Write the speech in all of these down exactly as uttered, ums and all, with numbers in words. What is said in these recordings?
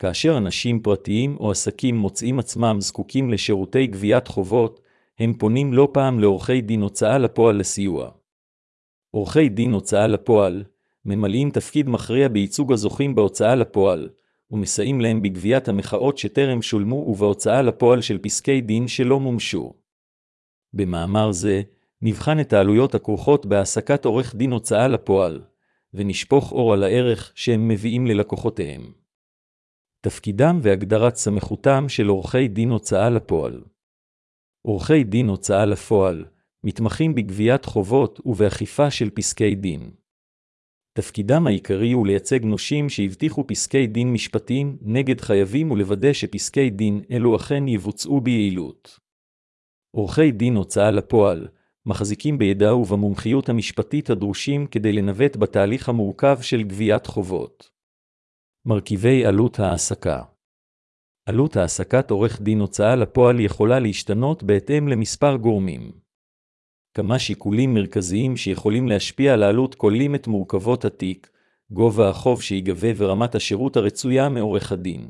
כאשר אנשים פרטיים או עסקים מוצאים עצמם זקוקים לשירותי גביית חובות, הם פונים לא פעם לעורכי דין הוצאה לפועל לסיוע. עורכי דין הוצאה לפועל ממלאים תפקיד מכריע בייצוג הזוכים בהוצאה לפועל, ומסייעים להם בגביית המחאות שטרם שולמו ובהוצאה לפועל של פסקי דין שלא מומשו. במאמר זה נבחן את העלויות הכרוכות בהעסקת עורך דין הוצאה לפועל, ונשפוך אור על הערך שהם מביאים ללקוחותיהם. תפקידם והגדרת סמכותם של עורכי דין הוצאה לפועל. עורכי דין הוצאה לפועל מתמחים בגביית חובות ובאכיפה של פסקי דין. תפקידם העיקרי הוא לייצג נושים שהבטיחו פסקי דין משפטיים נגד חייבים ולוודא שפסקי דין אלו אכן יבוצעו ביעילות. עורכי דין הוצאה לפועל מחזיקים בידע ובמומחיות המשפטית הדרושים כדי לנווט בתהליך המורכב של גביית חובות. מרכיבי עלות העסקה. עלות העסקת עורך דין הוצאה לפועל יכולה להשתנות בהתאם למספר גורמים. כמה שיקולים מרכזיים שיכולים להשפיע על העלות כוללים את מורכבות התיק, גובה החוב שיגבה ורמת השירות הרצויה מעורך הדין.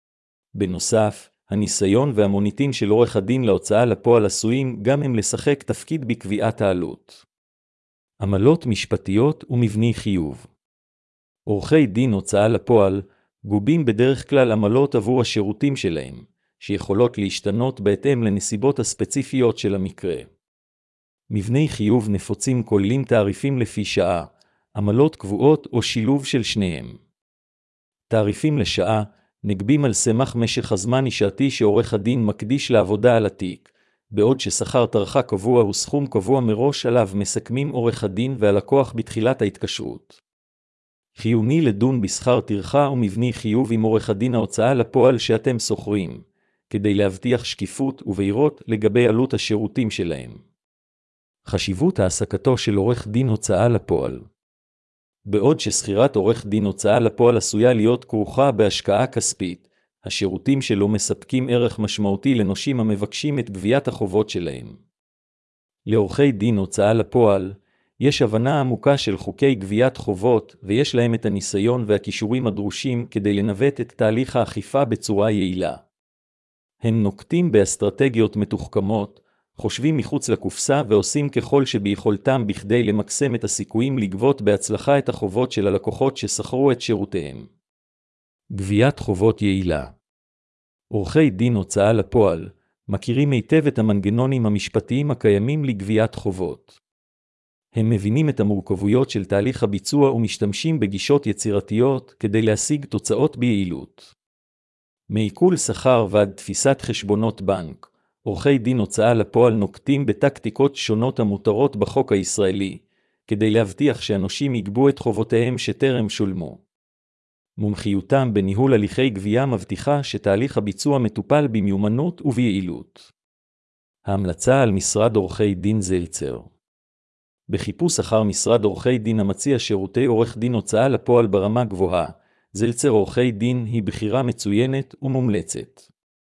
בנוסף, הניסיון והמוניטין של עורך הדין להוצאה לפועל עשויים גם הם לשחק תפקיד בקביעת העלות. עמלות משפטיות ומבני חיוב. עורכי דין הוצאה לפועל גובים בדרך כלל עמלות עבור השירותים שלהם, שיכולות להשתנות בהתאם לנסיבות הספציפיות של המקרה. מבני חיוב נפוצים כוללים תעריפים לפי שעה, עמלות קבועות או שילוב של שניהם. תעריפים לשעה נגבים על סמך משך הזמן השעתי שעורך הדין מקדיש לעבודה על התיק, בעוד ששכר טרחה קבוע הוא סכום קבוע מראש עליו מסכמים עורך הדין והלקוח בתחילת ההתקשרות. חיוני לדון בשכר טרחה ומבני חיוב עם עורך הדין ההוצאה לפועל שאתם שוכרים, כדי להבטיח שקיפות ובהירות לגבי עלות השירותים שלהם. חשיבות העסקתו של עורך דין הוצאה לפועל. בעוד ששכירת עורך דין הוצאה לפועל עשויה להיות כרוכה בהשקעה כספית, השירותים שלו מספקים ערך משמעותי לנושים המבקשים את גביית החובות שלהם. לעורכי דין הוצאה לפועל יש הבנה עמוקה של חוקי גביית חובות, ויש להם את הניסיון והכישורים הדרושים כדי לנווט את תהליך האכיפה בצורה יעילה. הם נוקטים באסטרטגיות מתוחכמות, חושבים מחוץ לקופסה ועושים ככל שביכולתם בכדי למקסם את הסיכויים לגבות בהצלחה את החובות של הלקוחות ששכרו את שירותיהם. גביית חובות יעילה. עורכי דין הוצאה לפועל מכירים היטב את המנגנונים המשפטיים הקיימים לגביית חובות. הם מבינים את המורכבויות של תהליך הביצוע ומשתמשים בגישות יצירתיות כדי להשיג תוצאות ביעילות. מעיכול שכר ועד תפיסת חשבונות בנק, עורכי דין הוצאה לפועל נוקטים בטקטיקות שונות המותרות בחוק הישראלי, כדי להבטיח שהנושים יגבו את חובותיהם שטרם שולמו. מומחיותם בניהול הליכי גבייה מבטיחה שתהליך הביצוע מטופל במיומנות וביעילות. ההמלצה על משרד עורכי דין זלצר. בחיפוש אחר משרד עורכי דין המציע שירותי עורך דין הוצאה לפועל ברמה גבוהה, זלצר עורכי דין היא בחירה מצוינת ומומלצת.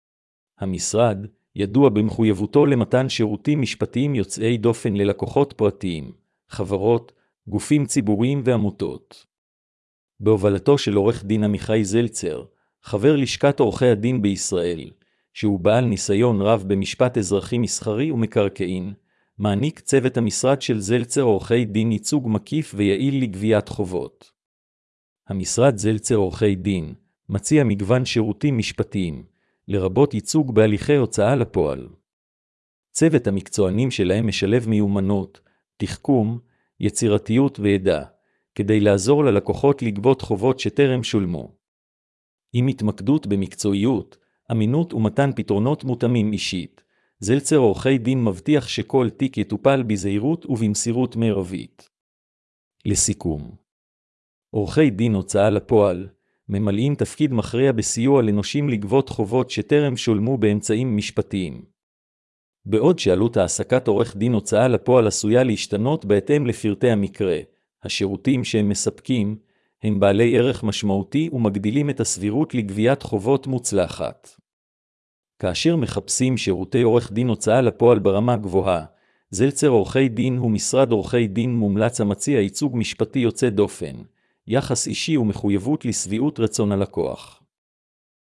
המשרד ידוע במחויבותו למתן שירותים משפטיים יוצאי דופן ללקוחות פרטיים, חברות, גופים ציבוריים ועמותות. בהובלתו של עורך דין עמיחי זלצר, חבר לשכת עורכי הדין בישראל, שהוא בעל ניסיון רב במשפט אזרחי מסחרי ומקרקעין, מעניק צוות המשרד של זלצר עורכי דין ייצוג מקיף ויעיל לגביית חובות. המשרד זלצר עורכי דין מציע מגוון שירותים משפטיים, לרבות ייצוג בהליכי הוצאה לפועל. צוות המקצוענים שלהם משלב מיומנות, תחכום, יצירתיות וידע, כדי לעזור ללקוחות לגבות חובות שטרם שולמו. עם התמקדות במקצועיות, אמינות ומתן פתרונות מותאמים אישית, זלצר עורכי דין מבטיח שכל תיק יטופל בזהירות ובמסירות מרבית. לסיכום, עורכי דין הוצאה לפועל ממלאים תפקיד מכריע בסיוע לנושים לגבות חובות שטרם שולמו באמצעים משפטיים. בעוד שעלות העסקת עורך דין הוצאה לפועל עשויה להשתנות בהתאם לפרטי המקרה, השירותים שהם מספקים הם בעלי ערך משמעותי ומגדילים את הסבירות לגביית חובות מוצלחת. כאשר מחפשים שירותי עורך דין הוצאה לפועל ברמה גבוהה, זלצר עורכי דין הוא משרד עורכי דין מומלץ המציע ייצוג משפטי יוצא דופן, יחס אישי ומחויבות לשביעות רצון הלקוח.